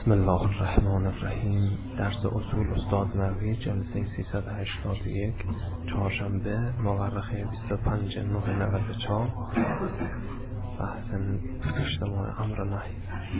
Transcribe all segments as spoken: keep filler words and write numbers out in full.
بسم الله الرحمن الرحیم. درس اصول استاد مروی، جلسه سیصد و هشتاد و یک، چهارشنبه، مورخه بیست و پنج نه نود و چهار. بحث اجتماع امر نهی.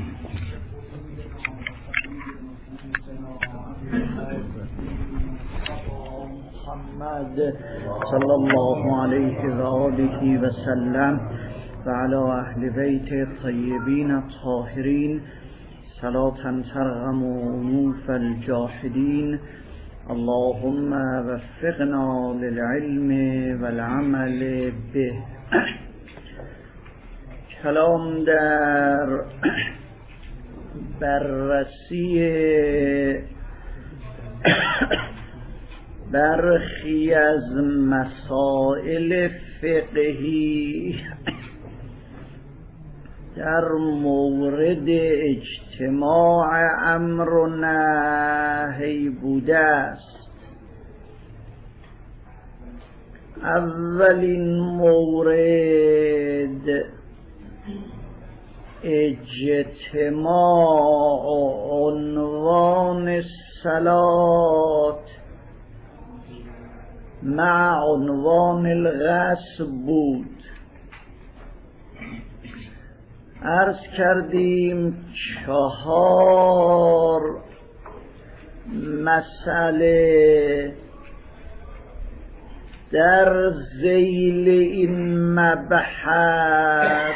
محمد صلی الله علیه و آله و سلم و علی اهل بیت الطیبین الطاهرین صلاة ترغم انوف الجاحدین. اللهم وفقنا للعلم والعمل به. کلام در بررسی برخی از مسائل فقهی در مورد اجتماع امر و نهی بوده است. اولین مورد اجتماع عنوان صلات مع عنوان الغسل بود. عرض کردیم چهار مسئله در ذیل این مبحث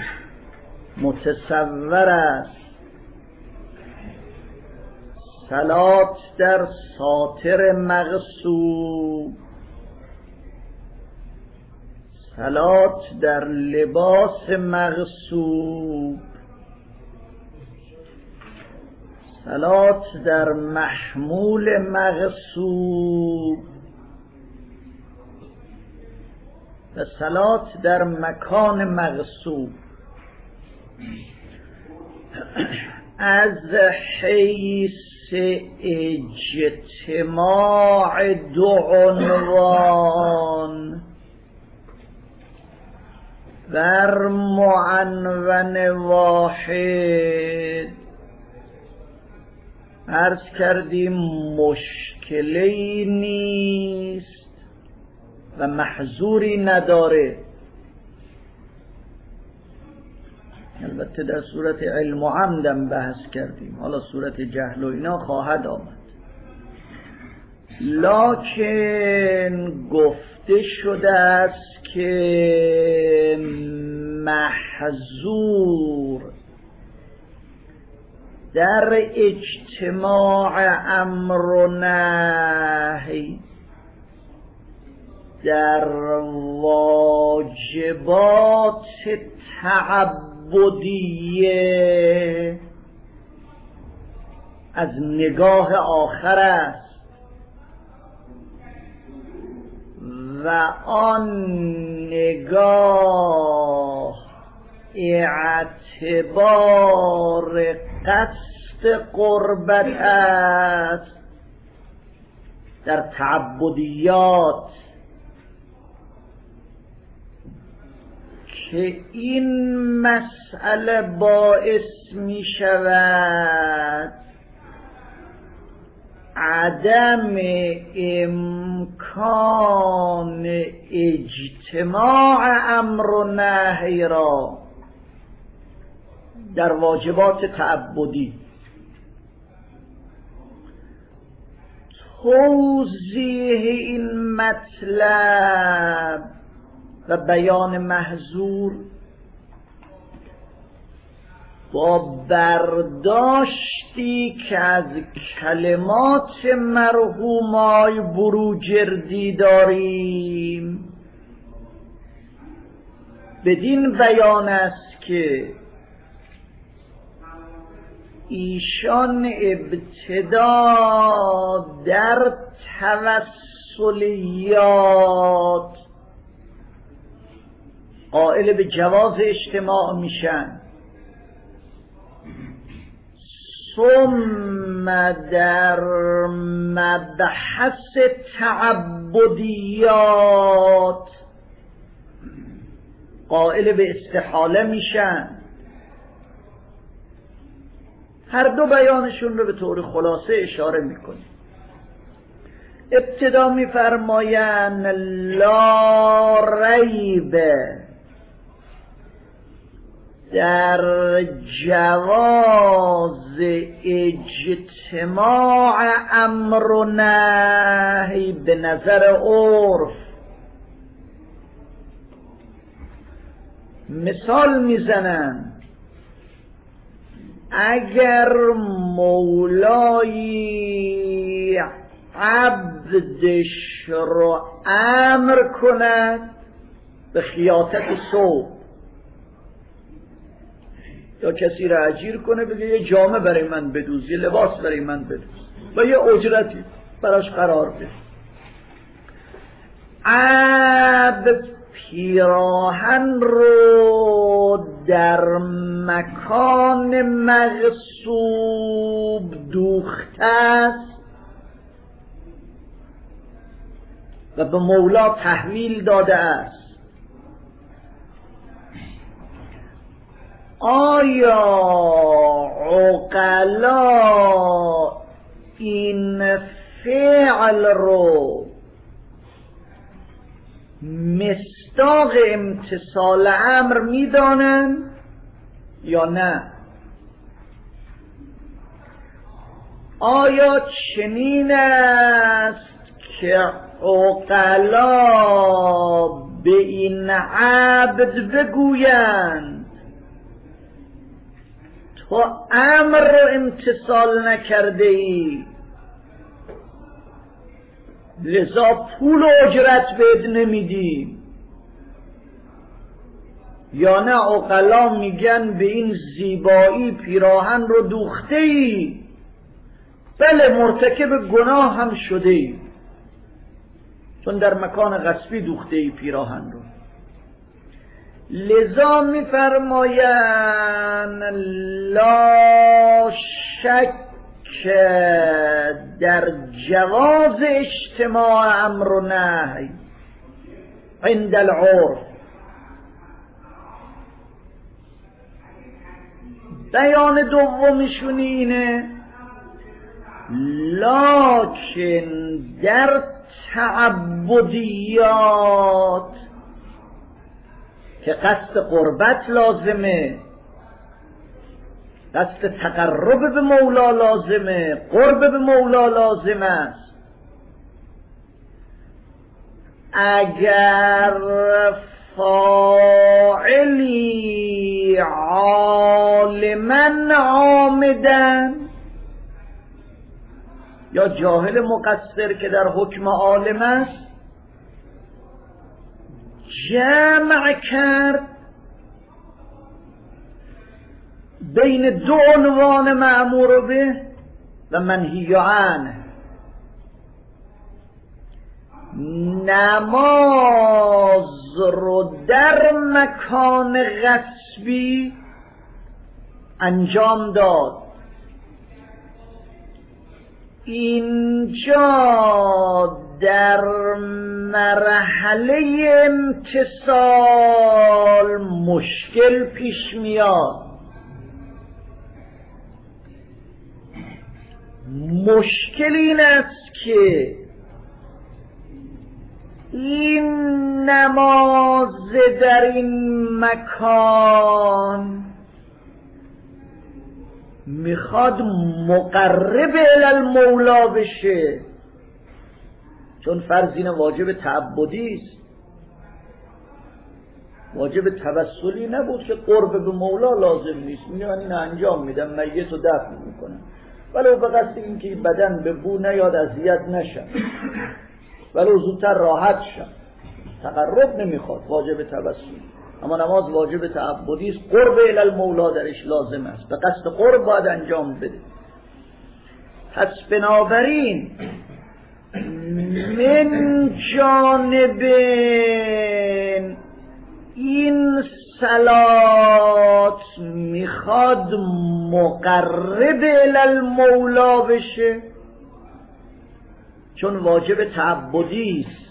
متصور است. صلات در ساتر مغصوب، صلات در لباس مغصوب، صلات در محمول مغصوب و صلات در مکان مغصوب. از حیث اجتماع دو عنوان بر معنون واحد عرض کردیم مشکلی نیست و محظوری نداره. البته در صورت علم و عمدم بحث کردیم، حالا صورت جهل و اینا خواهد آمد. لکن گفته شده است که محظور در اجتماع امر و نهی در واجبات تعبدیه از نگاه آخر است و آن نگاه اعتبار قصد قربت است در تعبدیات که این مسئله باعث می شود عدم امکان اجتماع امر و نهی را در واجبات تعبدی. توضیح این مطلب و بیان محظور با برداشتی که از کلمات مرحومای بروجردی داریم بدین بیان است که ایشان ابتدا در توسلیات قائل به جواز اجتماع میشن، ثم در مبحث تعبدیات قائل به استحاله میشن، هر دو بیانشون رو به طور خلاصه اشاره میکنه. ابتدا میفرمایند لا ریب در جواز اجتماع امر و نهی به نظر عرف. مثال میزنن اگر مولایی عبدش رو امر کند به خیاطت ثوب، یا کسی را اجیر کنه بگه یه جامه برای من بدوز، یه لباس برای من بدوز و یه اجرتی براش قرار بده. عبد پیراهن رو در مکان مغصوب دوخته است و به مولا تحویل داده است. آیا عقلا این فعل رو مصداق امتثال امر میدانن یا نه؟ آیا چنین است که عقلا به این عبد بگویند تو امر رو امتثال نکرده ای لذا پول و اجرت بهت نمیدیم؟ یا نه عقلا میگن به این زیبایی پیراهن رو دوخته ای، بله مرتکب گناه هم شده ای چون در مکان غصبی دوخته ای پیراهن رو. لذا میفرمایند لا شک در جواز اجتماع امر و نهی عند العرف. بیان دومشون اینه لکن در تعبدیات که قصد قربت لازمه، قصد تقرب به مولا لازمه، قرب به مولا لازم است، اگر فاعلی عالما عامدن یا جاهل مقصر که در حکم عالم است جمع کرد بین دو عنوان مأمور به و منهی عنه، نماز رو در مکان غصبی انجام داد، اینجا در مرحله امتثال مشکل پیش میاد. مشکل این است که این نماز در این مکان میخواد مقرب المولا بشه، چون فرض این واجب تعبدی است، واجب توسلی نبود که قرب به مولا لازم نیست. میگه من این انجام میدم، میت رو دفن میکنم ولو به قصد این که بدن به بو نیاد اذیت نشم، ولو زودتر راحت شم. تقرب نمیخواد، واجب توسلی. اما نماز واجب تعبدی است، قرب الی المولا درش لازم است، به قصد قرب باید انجام بده. پس بنابراین من جانب این صلات میخواد مقرب الی المولا بشه چون واجب تعبدی است.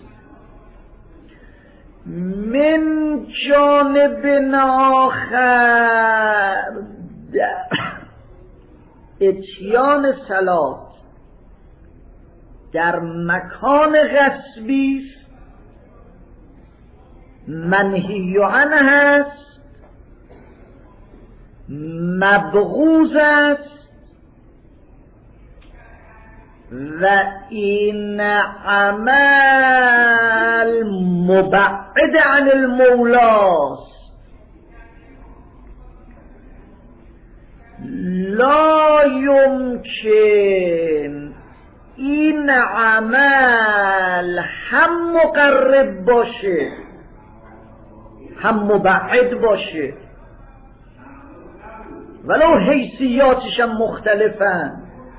من جانب آخر اتیان صلات در مکان غصبی است، منهی عنه است، مبغوض است و این عمل مبعد عن المولاست. لا یمکن این عمل هم مقرب باشه هم مبعد باشه، ولو حیثیاتش هم مختلفن،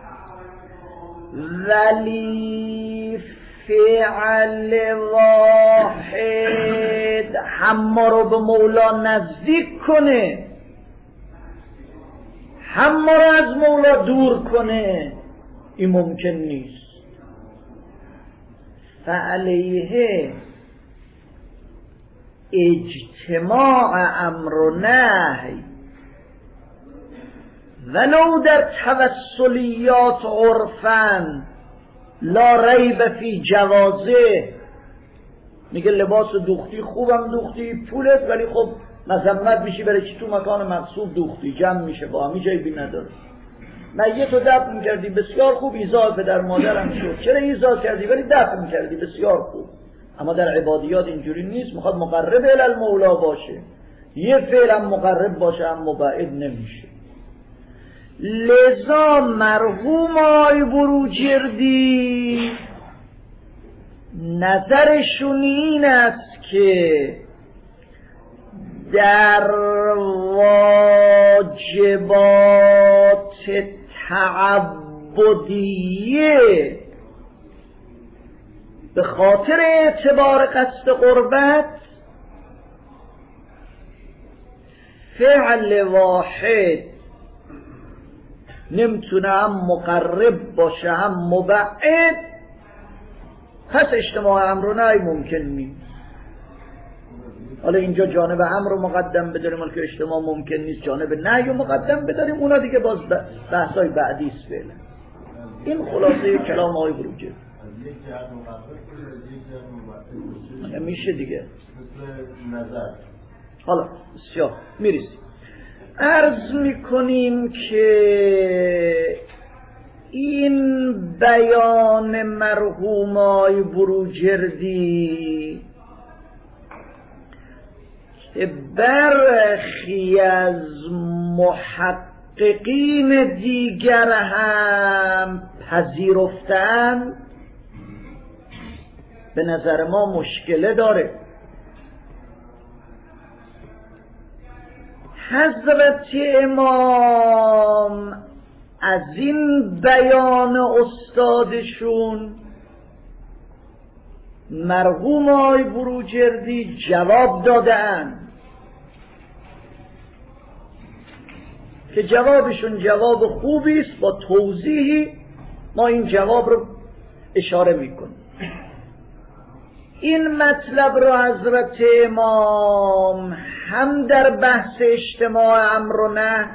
ولی فعل واحد هم ما رو به مولا نزدیک کنه هم ما رو از مولا دور کنه، این ممکن نیست. فعلیه اجتماع امر و نهی ولو در توسلیات عرفاً لا ریب فی جوازه. میگه لباس دوختی خوبم دوختی پولت، ولی خب مذمت میشی برای چی تو مکان مقصود دوختی، جمع میشه با همی جایی بی نداره. میت رو دفن میکردی بسیار خوب، ایذا پدر مادرم شد، چرا ایذا کردی ولی دفن میکردی بسیار خوب. اما در عبادیات اینجوری نیست، میخواد مقرب الی المولا باشه، یه فعل هم مقرب باشه هم مبعد نمیشه. لذا مرحوم آی بروجردی نظرشون این است که در واجبات تعبدیه به خاطر اعتبار قصد قربت فعل واحد نمیتونه هم مقرب باشه هم مبعد، پس اجتماع امر و نهی ممکن نیست. حالا اینجا جانب امر رو مقدم بداریم، حالا که اجتماع ممکن نیست جانب نهی رو مقدم بداریم، اونا دیگه باز بحثای بعدی است فعلا. این خلاصه کلام آقای بروجردی. میشه دیگه حالا بسیار میرسیم. عرض میکنیم که این بیان مرحوم آقای بروجردی که برخی از محققین دیگر هم پذیرفتن، به نظر ما مشکله داره. حضرت امام از این بیان استادشون مرحوم آقای بروجردی جواب دادن که جوابشون جواب خوبی است، با توضیحی ما این جواب رو اشاره میکنیم. این مطلب رو حضرت امام هم در بحث اجتماع امر و نهی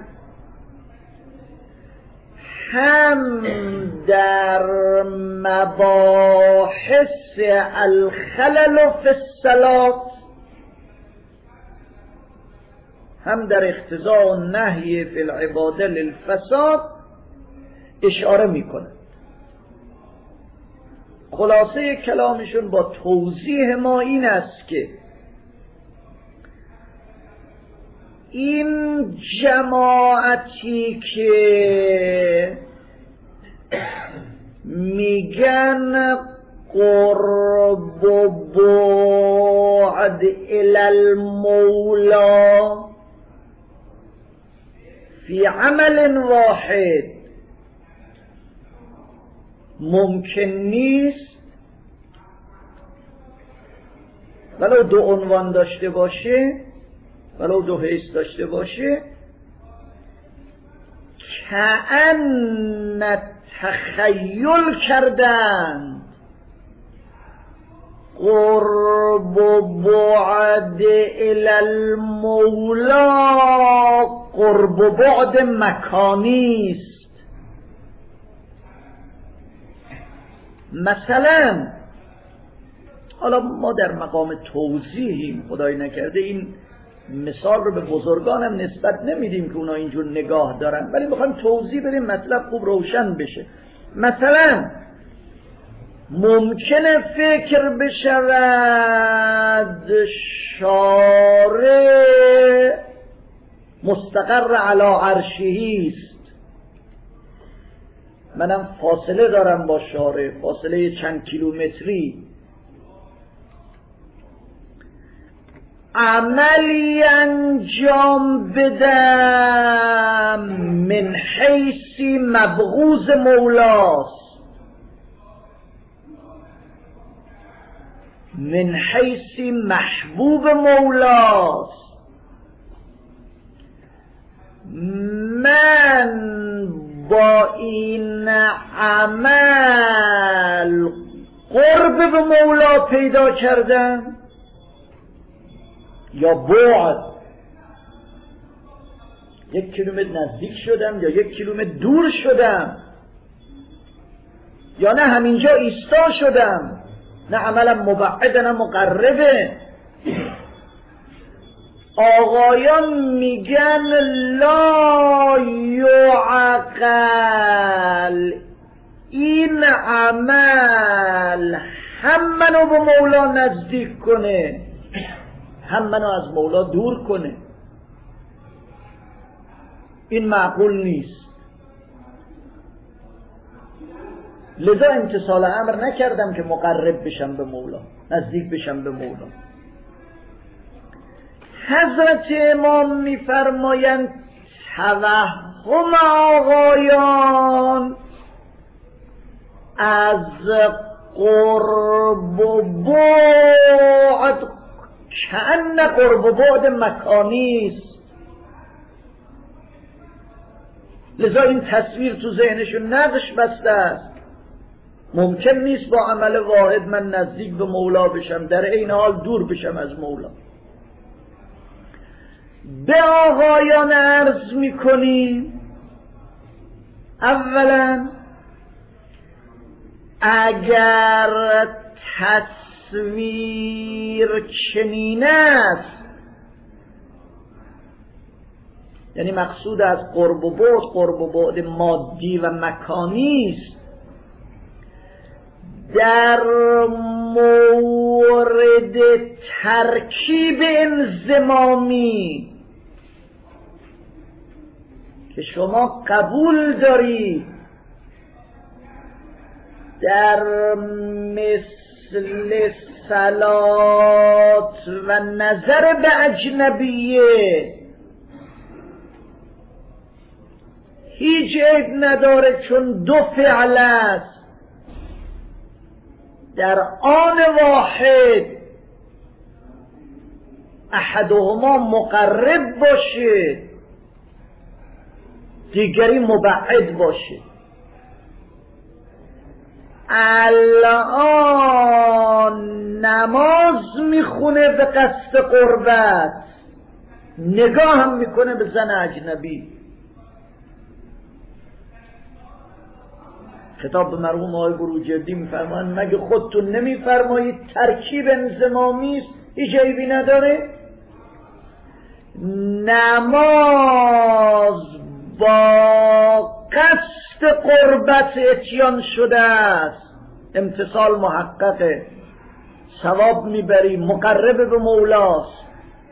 هم در مباحث الخلل فی الصلاة هم در اقتضاء النهی فی العباده للفساد اشاره میکنه. خلاصه کلامشون با توضیح ما این است که این جماعتی که میگن قرب و بعد الی المولا فی عمل واحد ممکن نیست، ولو دو عنوان داشته باشه، ولو دو حیث داشته باشه، کأن تخیل کردن قرب و بعد الی المولا قرب و بعد مکانی است. مثلا حالا ما در مقام توضیحیم، خدای نکرده این مثال رو به بزرگانم نسبت نمیدیم که اونا اینجور نگاه دارن، ولی میخوایم توضیح بدیم مطلب خوب روشن بشه. مثلا ممکنه فکر بشود شارع مستقر علی عرشه است، منم فاصله دارم با شارع، فاصله چند کیلومتری، عملی انجام بدم من حیث مبغوض مولاست، من حیث محبوب مولاست، من با این عمل قرب به مولا پیدا کردم یا بعد، یک کیلومتر نزدیک شدم یا یک کیلومتر دور شدم، یا نه همینجا ایستا شدم، نه عملم مبعد نه مقربه. آقایان میگن لا یعقل، این عمل هم منو به مولا نزدیک کنه هم منو از مولا دور کنه، این معقول نیست. لذا امتثال امر نکردم که مقرب بشم به مولا، نزدیک بشم به مولا. حضرت امام میفرمایند توهم آقایان از قرب و بعد کأن قرب و بعد مکانی است، لذا این تصویر تو ذهنشون نقش بسته است. ممکن نیست با عمل واحد من نزدیک به مولا بشم، در این حال دور بشم از مولا. به آقایان عرض میکنیم اولا اگر تصویر چنین است، یعنی مقصود از قرب و بعد قرب و بعد مادی و مکانی است، در مورد ترکیب انضمامی که شما قبول دارید در مثل صلات و نظر به اجنبیه هیچ عیب نداره، چون دو فعل است، در آن واحد احدهما مقرب باشه دیگری مبعد باشه. الان نماز میخونه به قصد قربت، نگاه هم میکنه به زن اجنبی. خطاب به مرحوم آقای بروجردی میفرمایند مگه خودتون نمیفرمایید ترکیب انضمامی است هیچ عیبی نداره؟ نماز با قصد قربت اتیان شده است، امتصال محققه، ثواب میبری، مقرب به مولاست.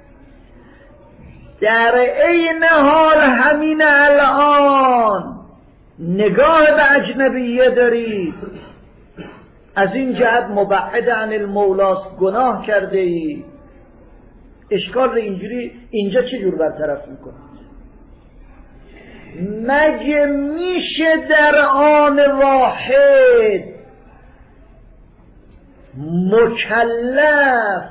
در عین حال همین الان نگاه به اجنبیه داری، از این جهت مبعد عن المولاست، گناه کرده ای. اشکال اینجوری اینجا چه جور برطرف میکنید؟ مگه میشه در آن واحد مکلف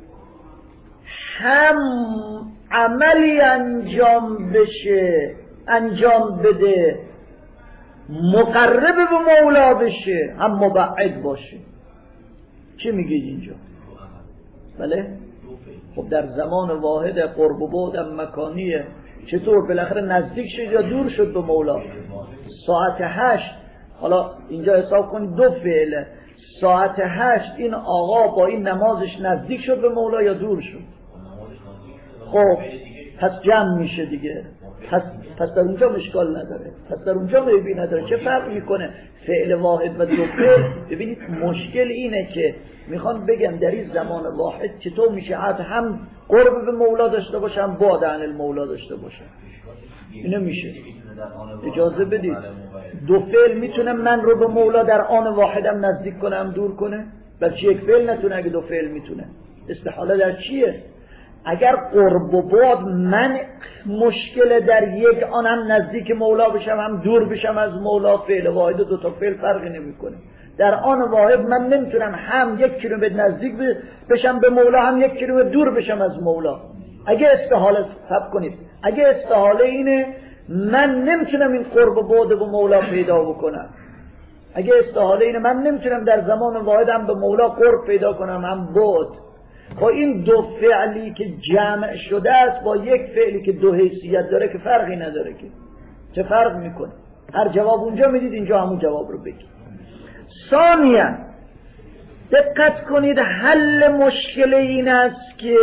هم عملی انجام بشه انجام بده مقرب به مولا بشه هم مبعد باشه؟ چه میگید اینجا؟ بله؟ خب در زمان واحد قرب و بعد هم مکانیه، چطور بالاخره نزدیک شد یا دور شد به مولا؟ ساعت هشت، حالا اینجا حساب کنید دو فعله، ساعت هشت این آقا با این نمازش نزدیک شد به مولا یا دور شد؟ خب پس جمع میشه دیگه، پس پس در اونجا مشکال نداره، پس در اونجا عیبی نداره. چه فرق میکنه فعل واحد و دو فعل؟ ببینید مشکل اینه که میخوان بگن در این زمان واحد چطور میشه هم قرب به مولا داشته باشه هم بعد عن المولا داشته باشه. اینو میشه. اجازه بدید دو فعل میتونه من رو به مولا در آن واحدم نزدیک کنه هم دور کنه؟ بلکه یک فعل نتونه اگه دو فعل میتونه؟ استحاله در چیه؟ اگر قرب و بعد من مشکل در یک آنم نزدیک مولا بشم هم دور بشم از مولا، فعل واحد و دو تا فعل فرقی نمیکنه. در آن واحد من نمیتونم هم یک کیلومتر نزدیک بشم به مولا هم یک کیلومتر دور بشم از مولا. اگه استحاله حساب کنید، اگه استحاله اینه من نمیتونم این قرب و بعد به مولا پیدا بکنم، اگه استحاله اینه من نمیتونم در زمان واحد هم به مولا قرب پیدا کنم هم بعد. با این دو فعلی که جمع شده است با یک فعلی که دو حیثیت داره که فرقی نداره، که چه فرق میکنه؟ هر جواب اونجا میدید اینجا همون جواب رو بگید. ثانیاً دقت کنید حل مشکل این است که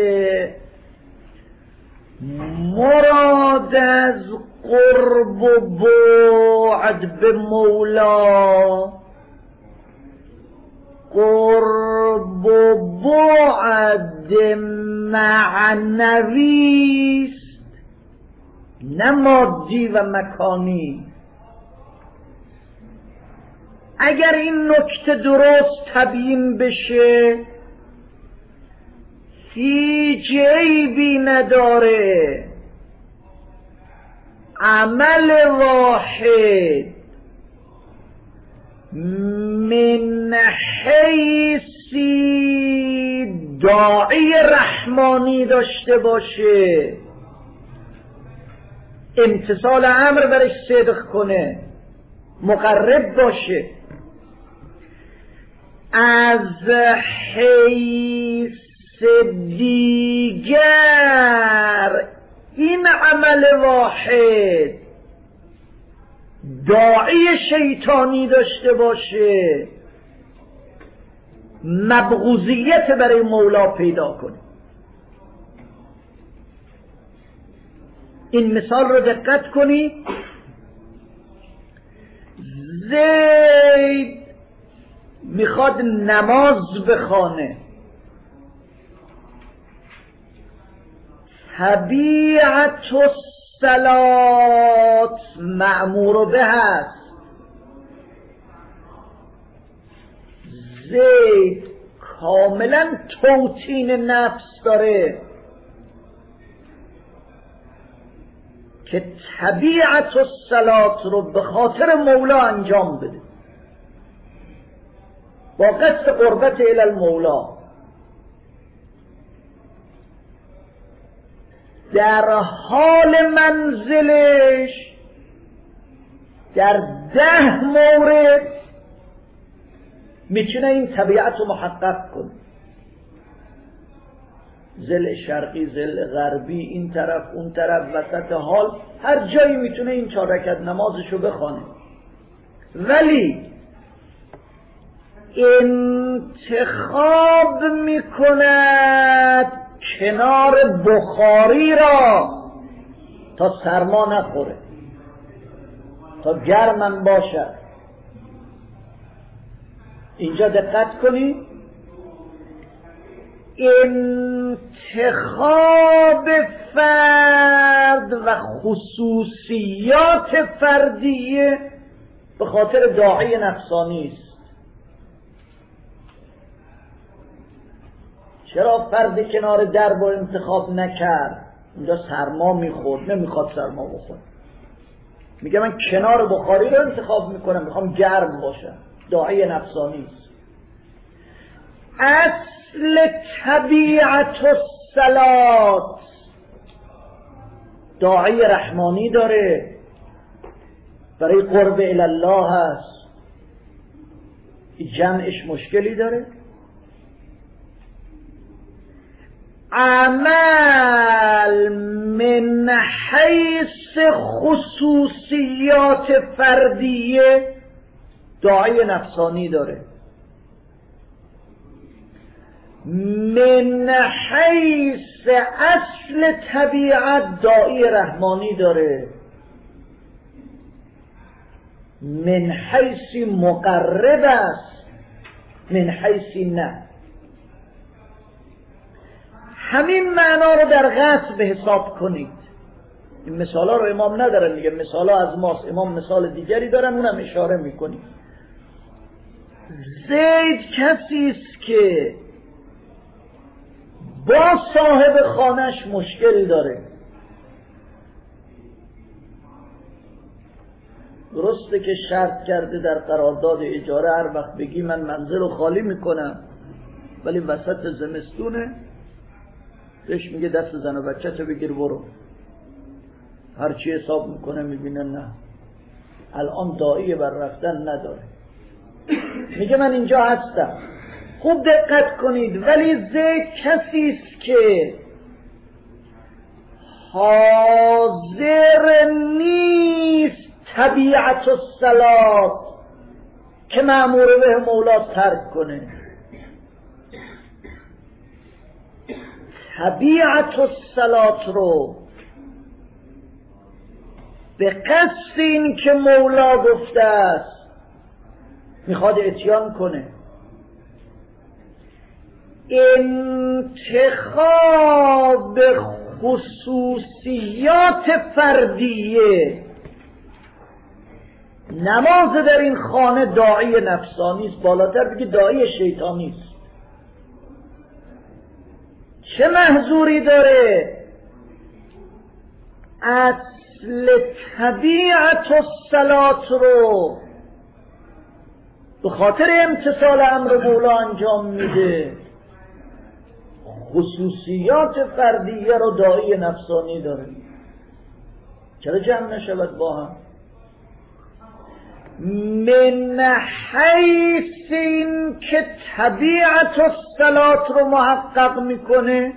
مراد از قرب و بعد به مولا قرب و بعد معنوی است، نه مادی و مکانی. اگر این نکته درست تبیین بشه هیچ عیبی نداره عمل واحد من حیثی داعی رحمانی داشته باشه، امتثال امر برش صدق کنه، مقرب باشه، از حیث دیگر این عمل واحد داعی شیطانی داشته باشه، مبغوضیت برای مولا پیدا کنه. این مثال رو دقت کنید. زید میخواد نماز بخوانه، طبیعت الصلات مأمور به هست. زید کاملا توطین نفس داره که طبیعت الصلات رو به خاطر مولا انجام بده با قصد قربت الی المولا. در حال منزلش در ده مورد میتونه این طبیعت رو محقق کنه. ضلع شرقی، ضلع غربی، این طرف اون طرف، وسط حال، هر جایی میتونه این چهار رکعت نمازش رو بخوانه. ولی انتخاب میکند کنار بخاری را تا سرما نخوره، تا گرمم باشد. اینجا دقت کنید، انتخاب فرد و خصوصیات فردیه به خاطر داعی نفسانی است. چرا فرد کنار درب رو انتخاب نکرد؟ اونجا سرما میخورد، نمیخواد سرما بخورد. میگه من کنار بخاری رو انتخاب میکنم، میخوام گرم باشم. داعی نفسانی است. اصل طبیعت الصلات داعی رحمانی داره، برای قرب الی الله هست. جمعش مشکلی داره. عمل من حیث خصوصیات فردیه داعی نفسانی داره. من حیث اصل طبیعت داعی رحمانی داره، من حیث مقرب است، من حیث نه. همین معنا رو در غصب حساب کنید. این مثال ها رو امام ندارن دیگه، مثال ها از ماست. امام مثال دیگری دارن، اونم اشاره میکنیم. زید کسی است که با صاحب خانش مشکل داره. درسته که شرط کرده در قرارداد اجاره هر وقت بگی من منزل رو خالی میکنم، ولی وسط زمستونه بهش میگه دست زن و بچه تو بگیر برو. هرچی حساب میکنه میبینه نه، الان داعی بر رفتن نداره، میگه من اینجا هستم. خوب دقت کنید. ولی زید کسی است که حاضر نیست طبیعت الصلات که مأمور به مولا ترک کنه. طبیعت الصلات رو به قصد این که مولا گفته است میخواد اتیان کنه. انتخاب خصوصیات فردیه. نماز در این خانه داعی نفسانی است، بالاتر بگی داعی شیطانی است. چه محظوری داره؟ اصل طبیعت الصلات رو به خاطر امتثال امر مولا انجام میده، خصوصیات فردیه رو داعی نفسانی داره. چرا جمع نشود با هم؟ من حیث این که طبیعت الصلات رو محقق میکنه،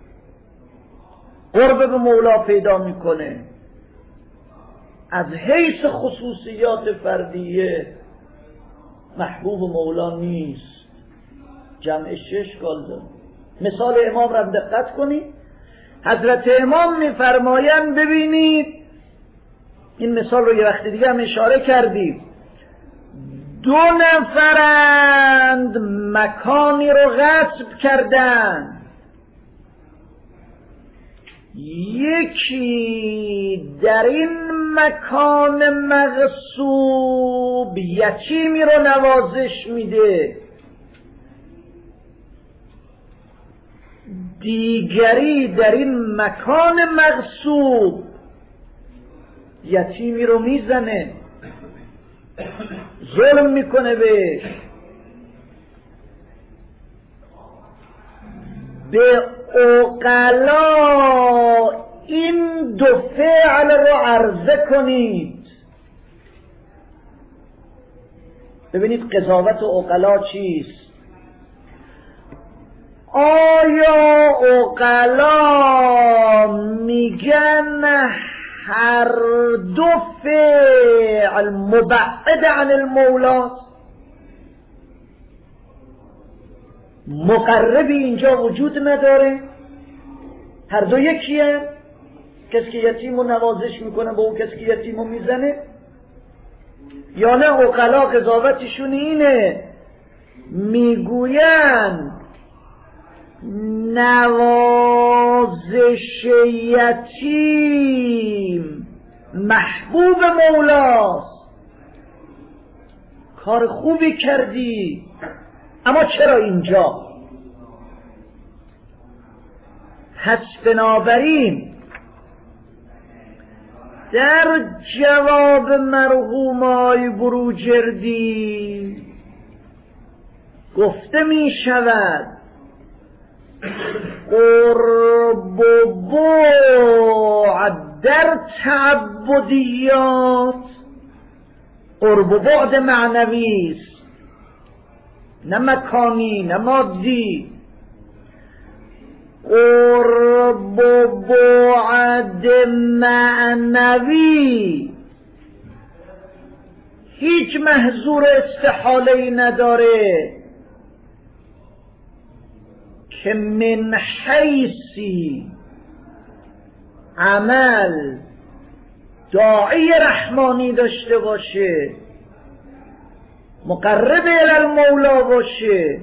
قرب به مولا پیدا میکنه. از حیث خصوصیات فردیه محبوب مولا نیست. جمع شش گال داره. مثال امام را دقت کنید. حضرت امام میفرمایند ببینید، این مثال رو یه وقت دیگه هم اشاره کردیم، دو نفرند مکانی رو غصب کردن، یکی در این مکان مغصوب یتیمی رو نوازش میده، دیگری در این مکان مغصوب یتیمی رو میزنه، ظلم میکنه بهش. به عقلا این دو فعل رو عرضه کنید. ببینید قضاوت عقلا چیست. آیا عقلا میگن هر دو فعل مبعد عن المولاست؟ مقربی اینجا وجود نداره؟ هر دو یکیه؟ کسی که یتیم رو نوازش میکنه با اون کسی که یتیم رو میزنه؟ یا نه عقلا قضاوتشون اینه، میگوین نوازش یتیم محبوب مولاست، کار خوبی کردی، اما چرا اینجا؟ پس بنابراین در جواب مرحوم آی بروجردی گفته می شود قرب و بعد در تعبدیات قرب و بعد معنوی است، نه مکانی نه مادی. قرب و بعد معنوی هیچ محظور استحاله‌ای نداره که من حیثی عمل داعی رحمانی داشته باشه، مقرب الی المولا باشه،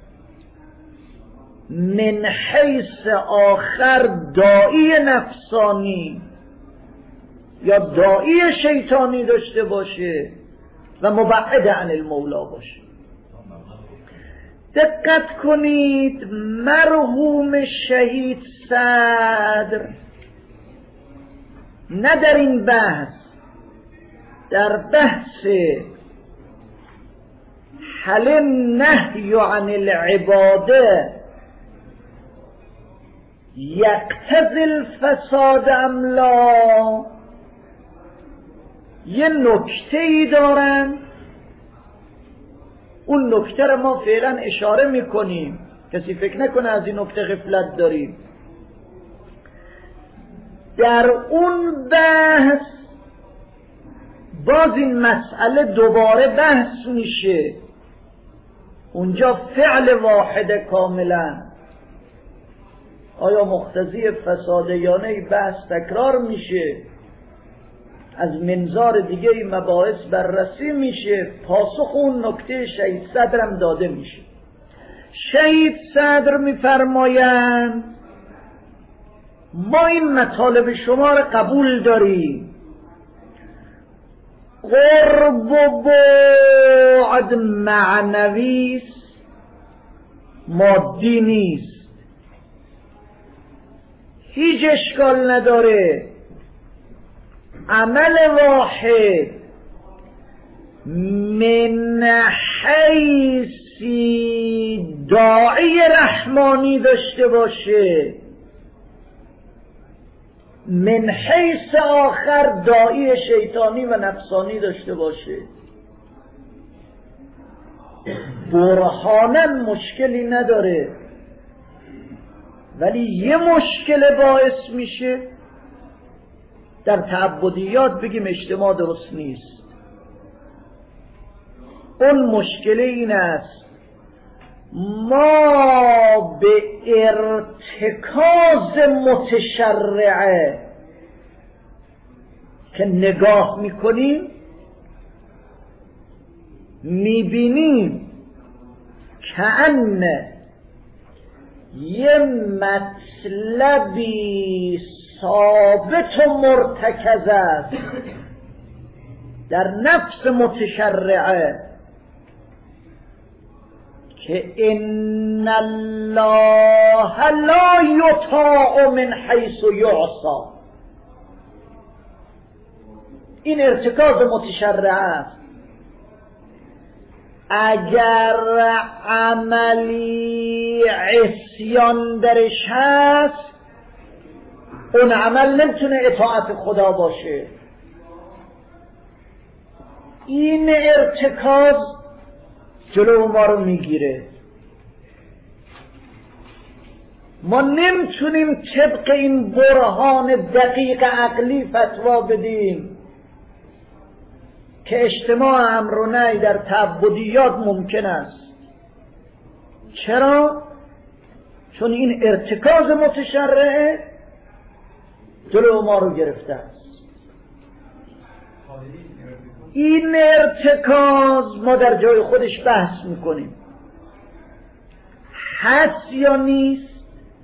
من حیث آخر داعی نفسانی یا داعی شیطانی داشته باشه و مبعد عن المولا باشه. دقت کنید، مرحوم شهید صدر نه در این بحث، در بحث هل النهی عن العباده یقتضی الفساد ام لا، یه نکته ای دارن، اون نکته رو ما فعلا اشاره میکنیم، کسی فکر نکنه از این نکته غفلت داریم. در اون بحث باز این مسئله دوباره بحث میشه، اونجا فعل واحد کاملا آیا مقتضی فساده یا نه، بحث تکرار میشه، از منظار دیگه این مباحث بررسی میشه، پاسخ اون نکته شهید صدرم داده میشه. شهید صدر میفرمایند ما این مطالب شما را قبول داریم، قرب و بعد معنویست، مادی نیست، هیچ اشکال نداره. عمل واحد من حیثی داعی رحمانی داشته باشه، من حیث آخر داعی شیطانی و نفسانی داشته باشه، برهانا مشکلی نداره، ولی یه مشکل باعث میشه در تعبدیات بگیم اجتماع درست نیست. اون مشکل این است ما به ارتکاز متشرعه که نگاه میکنیم میبینیم کأن یه مطلبی ثابت و مرتکز است در نفس متشرعه که ان الله لا یطاع من حیث یعصی. این ارتکاز متشرعه است. اگر عملی عصیان درش هست اون عمل نمیتونه اطاعت خدا باشه. این ارتکاز جلو ما رو میگیره. ما نمیتونیم طبق این برهان دقیق عقلی فتوا بدیم که اجتماع امر و نهی در تعبدیات ممکن است. چرا؟ چون این ارتکاز متشرعه جلو ما رو گرفته است. این ارتکاز ما در جای خودش بحث میکنیم هست یا نیست.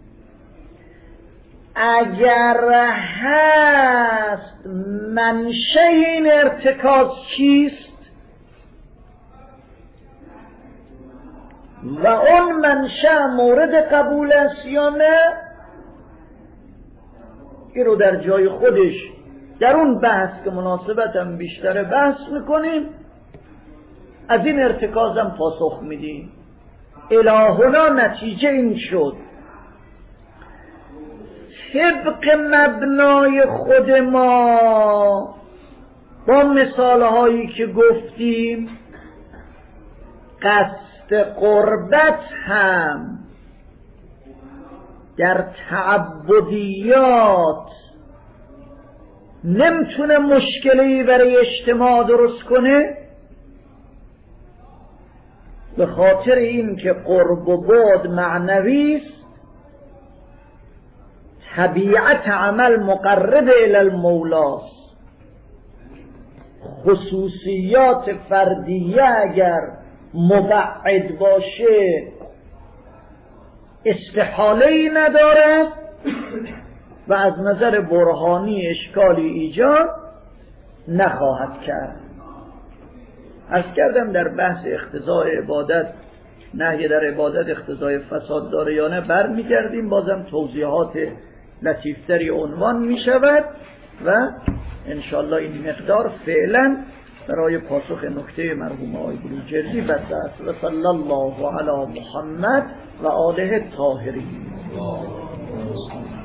اگر هست منشأ این ارتکاز چیست و اون منشأ مورد قبول است یا نه، این رو در جای خودش در اون بحث که مناسبت هم بیشتره بحث میکنیم، از این ارتکاز هم پاسخ میدیم. الهنا نتیجه این شد طبق مبنای خود ما با مثال هایی که گفتیم قصد قربت هم در تعبدیات نمیتونه مشکلی برای اجتماع درست کنه، به خاطر این که قرب و بعد معنوی است طبیعت عمل مقرب الی المولاست. خصوصیات فردیه اگر مبعد باشه استحاله ای ندارد و از نظر برهانی اشکالی ایجاد نخواهد کرد. عرض کردم در بحث اقتضای عبادت، نهی در عبادت اقتضای فساد داره یا نه برمیگردیم، بازم توضیحات لطیفتری عنوان می شود و انشالله این مقدار فعلا برای پاسخ نکته مرحوم آقای بروجردی بس است. و صلی الله علی محمد و آله الطاهرین.